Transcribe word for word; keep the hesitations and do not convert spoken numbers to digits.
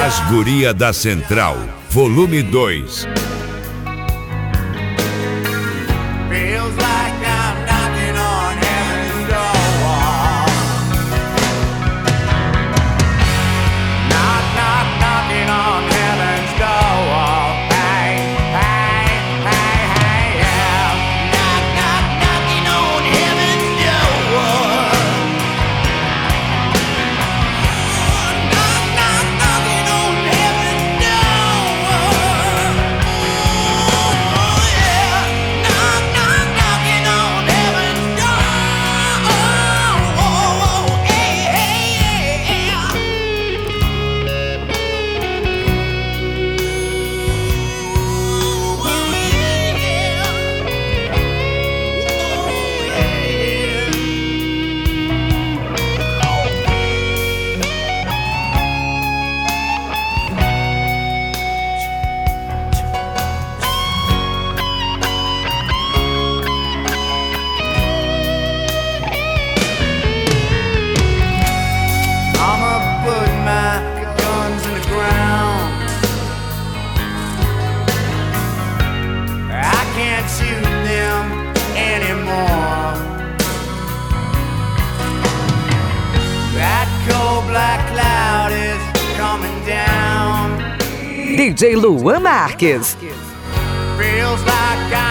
As Guria da Central, volume dois. Feels like I'm knocking on heaven's door. Knock, knock, knocking on heaven's door. Hey, hey, hey, hey, yeah. Knock, knock, knocking on heaven's door. Knock, knock, knocking on heaven's door. Oh, yeah. Knock, knock, knocking on heaven's door. Oh, oh, hey, hey, yeah. I'ma put my guns in the ground. I can't shoot them anymore. That cold black cloud is coming down. D J Luan Marques. Feels like